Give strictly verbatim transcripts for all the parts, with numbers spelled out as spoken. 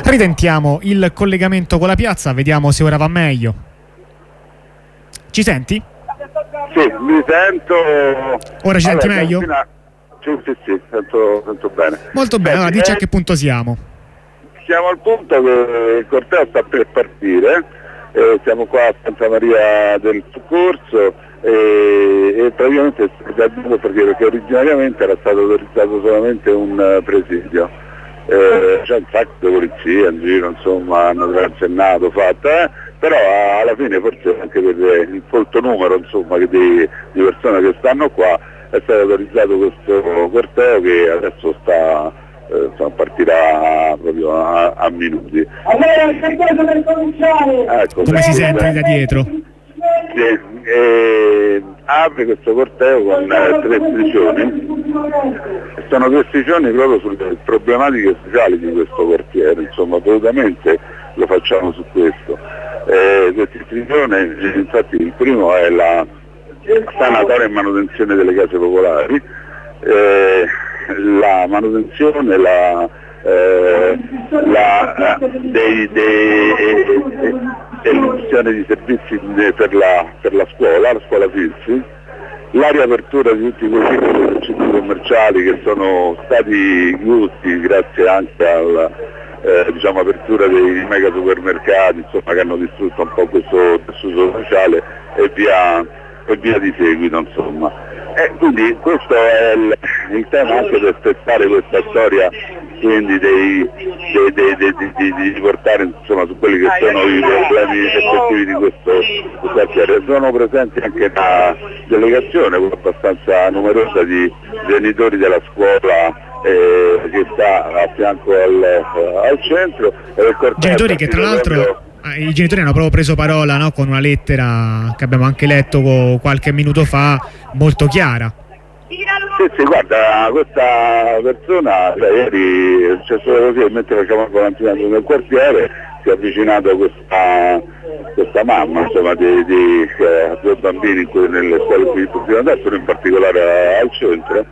Ritentiamo il collegamento con la piazza, vediamo se ora va meglio. Ci senti? Sì, mi sento. Ora ci senti allora, meglio? Fino... Sì, sì, sì, sento, sento bene. Molto bene, allora dici a che punto siamo. Siamo al punto che il corteo sta per partire, eh, siamo qua a Santa Maria del Soccorso e, e praticamente è da due perché, perché originariamente era stato autorizzato solamente un uh, presidio. Eh, c'è un sacco di polizia in giro, insomma, hanno transennato, fatto, eh? Però alla fine forse anche per il folto numero, insomma, di, di persone che stanno qua è stato autorizzato questo corteo che adesso sta, eh, insomma, partirà proprio a, a minuti. Ecco, come si sente da dietro? Sì, eh, apre questo corteo con eh, tre striscioni. Sono tre striscioni proprio sulle problematiche sociali di questo quartiere, insomma, assolutamente lo facciamo su questo. Eh, questi striscioni, infatti il primo è la sanatoria e manutenzione delle case popolari, eh, la manutenzione, la, eh, la dei, dei, eh, dell'emissione di servizi per la, per la scuola, la scuola Filzi, la riapertura di tutti quei piccoli centri commerciali che sono stati chiusi grazie anche alla eh, diciamo, apertura dei mega supermercati, insomma, che hanno distrutto un po' questo tessuto sociale e via, e via di seguito, insomma. E quindi questo è il, il tema anche per spezzare questa storia, quindi dei, dei, dei, dei, di, di, di portare, insomma, su quelli che sono i problemi effettivi di questo quartiere. Sono presenti anche una delegazione abbastanza numerosa di genitori della scuola eh, che sta a fianco al, al centro. E il genitori che tra l'altro... Proprio... I genitori hanno proprio preso parola, no? Con una lettera che abbiamo anche letto qualche minuto fa, molto chiara. Sì, sì, guarda, questa persona, cioè, ieri, cioè, solo così, mentre facciamo il volantinaggio nel quartiere, si è avvicinato a questa, questa mamma, insomma, di, di eh, due bambini nelle scuole qui di adesso, in particolare al centro,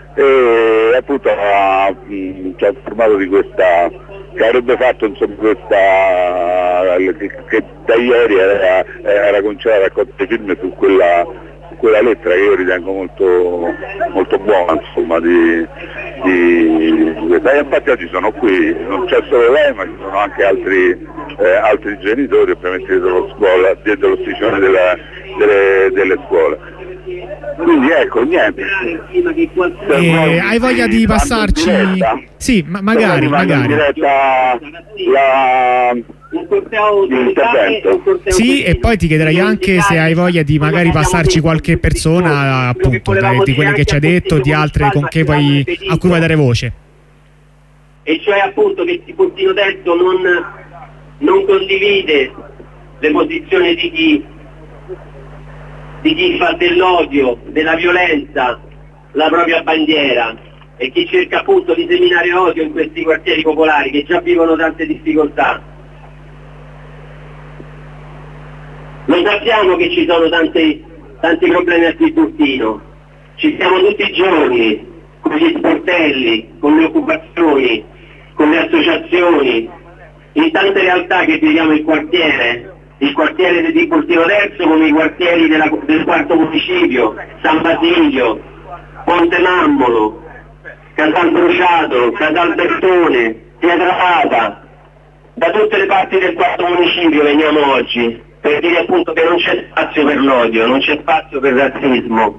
e appunto ha, mh, ci ha informato di questa, che avrebbe fatto, insomma, questa, che, che da ieri era, era cominciata a raccogliere firme su quella, su quella lettera che io ritengo molto, molto buona, insomma, di, di, di questa. E infatti oggi sono qui, non c'è solo lei, ma ci sono anche altri, eh, altri genitori, ovviamente dietro lo scuola, dietro lo striscione della, delle, delle scuole. Quindi ecco, niente. Eh, hai voglia di passarci? Sì, ma magari, magari. La... l'intervento. Sì, e poi ti chiederei anche se hai voglia di magari passarci qualche persona, appunto, di quelle che ci hai detto, di altre con che vuoi, a cui vuoi dare voce. E cioè appunto che Tiburtino Terzo non, non condivide le posizioni di chi di chi fa dell'odio, della violenza la propria bandiera e chi cerca appunto di seminare odio in questi quartieri popolari che già vivono tante difficoltà. Lo sappiamo che ci sono tanti, tanti problemi a Tiburtino, ci siamo tutti i giorni con gli sportelli, con le occupazioni, con le associazioni, in tante realtà che viviamo il quartiere. Il quartiere di Tiburtino Terzo come i quartieri della, del quarto municipio, San Basilio, Ponte Mammolo, Casal Bruciato, Casal Bertone, Pietrafata. Da tutte le parti del quarto municipio veniamo oggi per dire appunto che non c'è spazio per l'odio, non c'è spazio per il razzismo.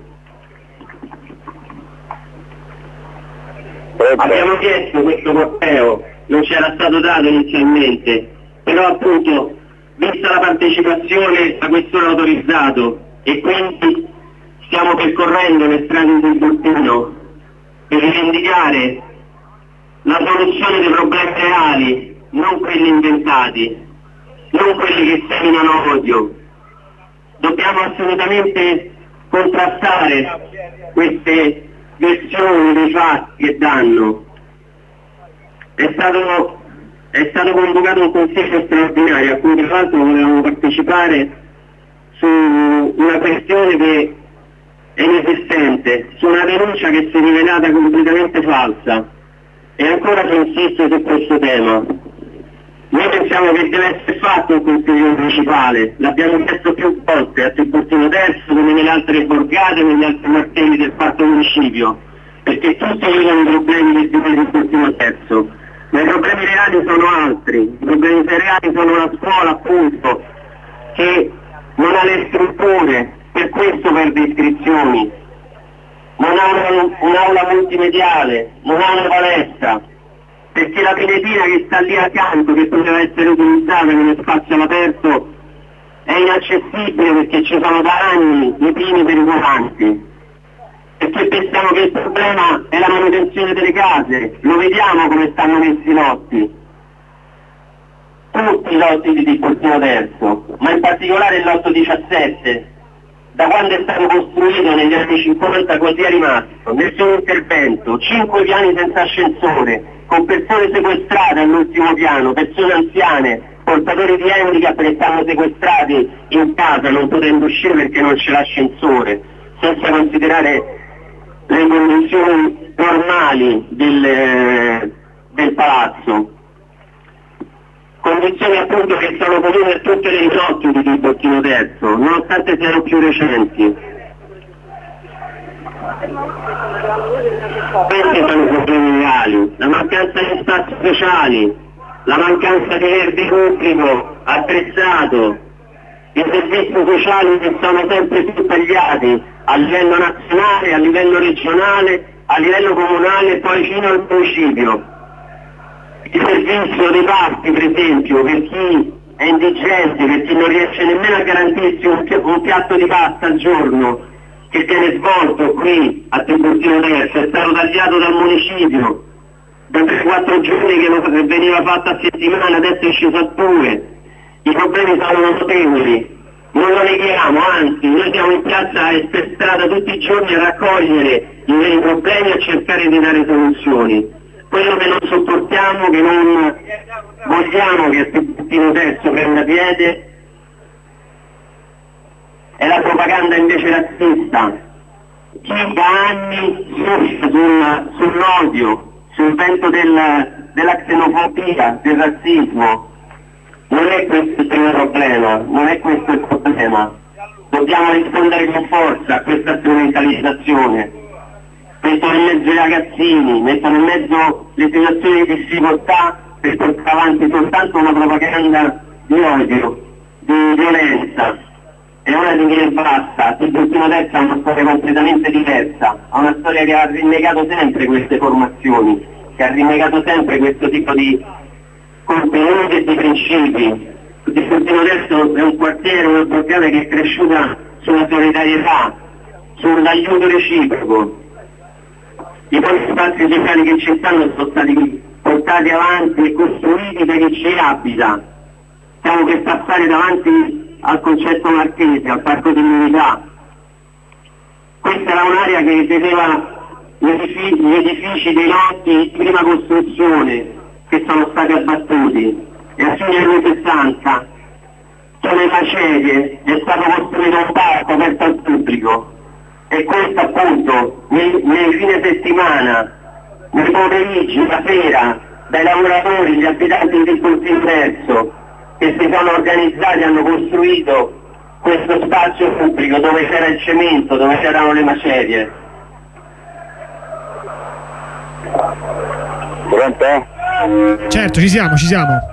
Abbiamo chiesto questo corteo, non ci era stato dato inizialmente, però appunto vista la partecipazione a quest'ora autorizzato e quindi stiamo percorrendo le strade del Tiburtino per rivendicare la soluzione dei problemi reali, non quelli inventati, non quelli che seminano odio. Dobbiamo assolutamente contrastare queste versioni dei fatti che danno. È stato È stato convocato un consiglio straordinario a cui tra l'altro volevamo partecipare su una questione che è inesistente, su una denuncia che si è rivelata completamente falsa e ancora si insiste su questo tema. pensiamo che deve essere fatto un consiglio municipale, l'abbiamo chiesto più volte a Tiburtino Terzo come nelle altre borgate, negli altri quartieri del quarto municipio, perché tutti vivono i problemi che vivono in Tiburtino Terzo, ma i problemi reali sono altri, i problemi reali sono la scuola appunto, che non ha le strutture, per questo perde iscrizioni, non ha un'aula multimediale, non ha una palestra, perché la pinetina che sta lì accanto, che poteva essere utilizzata come spazio all'aperto, è inaccessibile perché ci sono da anni i pini pericolanti. Perché pensiamo che il problema è la manutenzione delle case, lo vediamo come stanno messi i lotti. Tutti i lotti di Tiburtino Terzo, ma in particolare il lotto diciassette, da quando è stato costruito negli anni cinquanta così è rimasto, nessun intervento, cinque piani senza ascensore, con persone sequestrate all'ultimo piano, persone anziane, portatori di handicap che stanno sequestrati in casa non potendo uscire perché non c'è l'ascensore, senza considerare le condizioni normali del, del palazzo. Condizioni appunto che sono comuni a tutte le risorti di Tiburtino Terzo, nonostante siano più recenti. Questi sono i problemi reali, la mancanza di spazi sociali, la mancanza di verde pubblico attrezzato, i servizi sociali che sono sempre più tagliati a livello nazionale, a livello regionale, a livello comunale e poi fino al municipio. Il servizio dei pasti, per esempio, per chi è indigente, per chi non riesce nemmeno a garantirsi un, un piatto di pasta al giorno, che viene svolto qui a Tiburtino Terzo, è stato tagliato dal municipio, da tre quattro giorni che lo, veniva fatto a settimana, adesso è sceso a due. I problemi sono notevoli, non lo neghiamo, anzi, noi siamo in piazza e per strada tutti i giorni a raccogliere i veri problemi e a cercare di dare soluzioni. Quello che non sopportiamo, che non vogliamo che a Tiburtino Terzo prenda piede, è la propaganda invece razzista. Chi da anni soffia sul, sull'odio, sul vento del, della xenofobia, del razzismo. Non è questo il primo problema, non è questo il problema. Dobbiamo rispondere con forza a questa strumentalizzazione. Mettono in mezzo i ragazzini, mettono in mezzo le situazioni di difficoltà per portare avanti soltanto una propaganda di odio, di violenza. È ora di dire basta. Tiburtino Terzo ha una storia completamente diversa, ha una storia che ha rinnegato sempre queste formazioni, che ha rinnegato sempre questo tipo di contenuti e di principi. Tiburtino Terzo è un quartiere, una borgata che è cresciuta sulla solidarietà, sull'aiuto reciproco. I pochi spazi sociali che ci stanno sono stati portati avanti e costruiti da chi ci abita. Stiamo per passare davanti al concetto marchese, al parco dell'unità. Questa era un'area che vedeva gli edifici, gli edifici dei lotti di prima costruzione che sono stati abbattuti e a fine anni sessanta sulle macerie è stato costruito un parco aperto al pubblico. E questo appunto nei, nei fine settimana, nei pomeriggi, la sera, dai lavoratori, gli abitanti di Tiburtino Terzo che si sono organizzati e hanno costruito questo spazio pubblico dove c'era il cemento, dove c'erano le macerie. Pronto? Certo, ci siamo, ci siamo.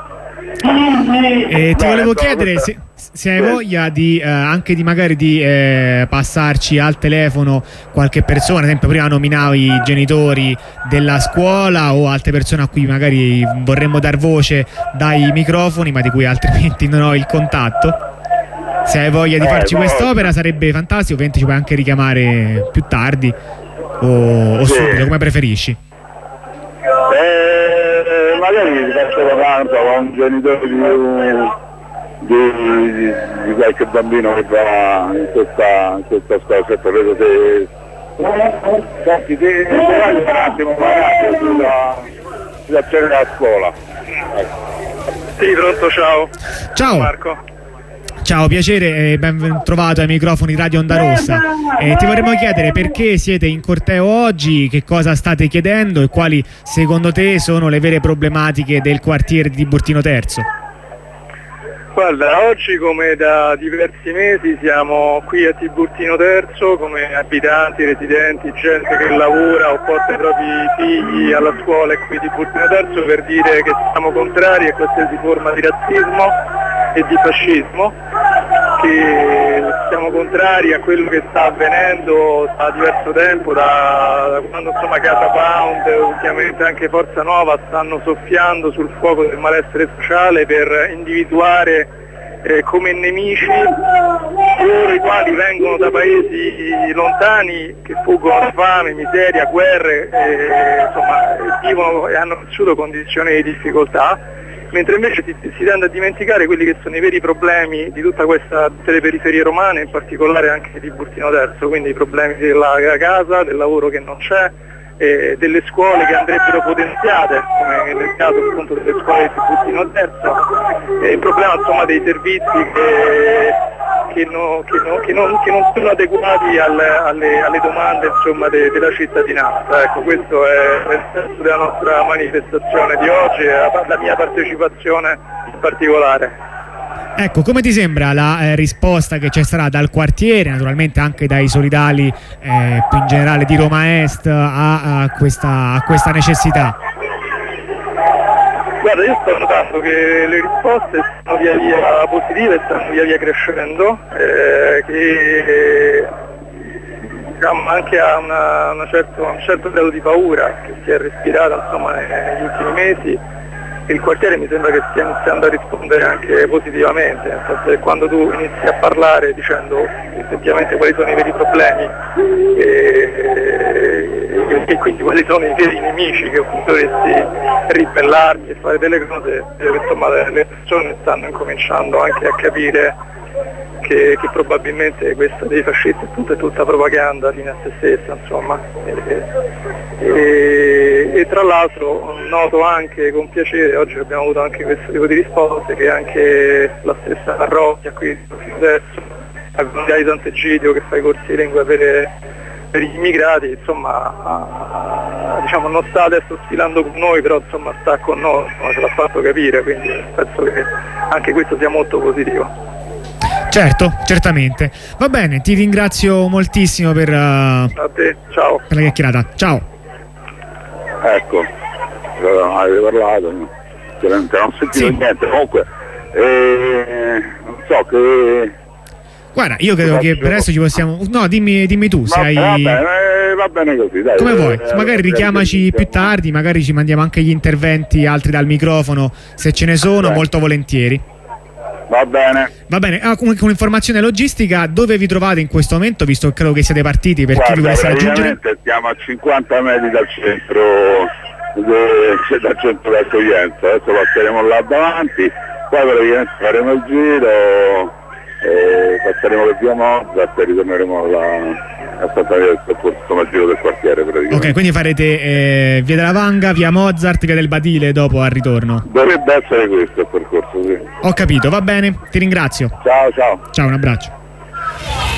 E ti volevo chiedere se, se hai voglia di eh, anche di magari di eh, passarci al telefono qualche persona, ad esempio prima nominavi i genitori della scuola o altre persone a cui magari vorremmo dar voce dai microfoni ma di cui altrimenti non ho il contatto. Se hai voglia di farci quest'opera sarebbe fantastico, ovviamente ci puoi anche richiamare più tardi o, o subito, come preferisci. Eh, magari faccio vacanza con un genitore di, di, di, di qualche bambino che va in questa, in questa scuola, certo, vedo se... Senti, ti vai un attimo, magari, sulla accedere alla scuola. Sì, pronto, ciao. Ciao. Marco. Ciao, piacere e ben trovato ai microfoni Radio Onda Rossa. Eh, ti vorremmo chiedere perché siete in corteo oggi, che cosa state chiedendo e quali secondo te sono le vere problematiche del quartiere di Tiburtino Terzo. Guarda, oggi come da diversi mesi siamo qui a Tiburtino Terzo come abitanti, residenti, gente che lavora o porta i propri figli alla scuola e qui a Tiburtino Terzo per dire che siamo contrari a qualsiasi forma di razzismo e di fascismo, che siamo contrari a quello che sta avvenendo da diverso tempo, da, da quando insomma Casa Pound, ultimamente anche Forza Nuova stanno soffiando sul fuoco del malessere sociale per individuare Eh, come nemici coloro i quali vengono da paesi lontani, che fuggono da fame, miseria, guerre, eh, insomma vivono e hanno vissuto condizioni di difficoltà, mentre invece si, si tende a dimenticare quelli che sono i veri problemi di tutta questa, tutte le periferie romane, in particolare anche di Tiburtino Terzo, quindi i problemi della casa, del lavoro che non c'è, Eh, delle scuole che andrebbero potenziate, come nel caso appunto delle scuole di Tiburtino Terzo, e il problema insomma dei servizi che, che, no, che, no, che, non, che non sono adeguati al, alle, alle domande insomma, de, della cittadinanza. Ecco, questo è il senso della nostra manifestazione di oggi e la, la mia partecipazione in particolare. Ecco, come ti sembra la eh, risposta che ci sarà dal quartiere, naturalmente anche dai solidali eh, più in generale di Roma Est a, a, questa, a questa necessità? Guarda, io sto notando che le risposte sono via via positive, stanno via via crescendo, eh, che diciamo, anche a una, una certo, un certo grado di paura che si è respirata insomma, negli ultimi mesi. Il quartiere mi sembra che stia iniziando a rispondere anche positivamente, nel senso che quando tu inizi a parlare dicendo effettivamente quali sono i veri problemi e, e, e quindi quali sono i veri nemici che dovresti ribellarti e fare delle cose, insomma le persone stanno incominciando anche a capire che, che probabilmente questa dei fascisti appunto è tutta propaganda fine a se stessa, insomma. E, e, e tra l'altro noto anche con piacere, oggi abbiamo avuto anche questo tipo di risposte, che anche la stessa parrocchia qui adesso, la comunità di Sant'Egidio che fa i corsi di lingua per, per gli immigrati, insomma a, a, diciamo non sta adesso sfilando con noi, però insomma sta con noi, insomma, ce l'ha fatto capire, quindi penso che anche questo sia molto positivo. Certo, certamente. Va bene, ti ringrazio moltissimo per, uh, a te, ciao. per la chiacchierata. Ciao. Ecco, non avevi parlato, non ho sentito sì. niente, comunque eh, non so che... Guarda, io credo che per adesso ci possiamo... No, dimmi, dimmi tu se va, hai... Va bene, va bene così, dai. Come vuoi, eh, magari richiamaci più tardi, magari ci mandiamo anche gli interventi altri dal microfono, se ce ne sono, Beh. molto volentieri. Va bene. Va bene, ah, comunque un'informazione logistica, dove vi trovate in questo momento, visto che credo che siete partiti, per Guarda, chi vi volesse raggiungere? Stiamo a cinquanta metri dal centro, de, dal centro d'accoglienza, adesso passeremo là davanti, poi praticamente faremo il giro, eh, passeremo per via Mozart e ritorneremo alla... a Santa Via del Soccorso, al giro del quartiere praticamente. Ok, quindi farete eh, via della Vanga, via Mozart, via del Badile dopo al ritorno. Dovrebbe essere questo il percorso, sì. Ho capito, va bene, ti ringrazio. Ciao, ciao. Ciao, un abbraccio.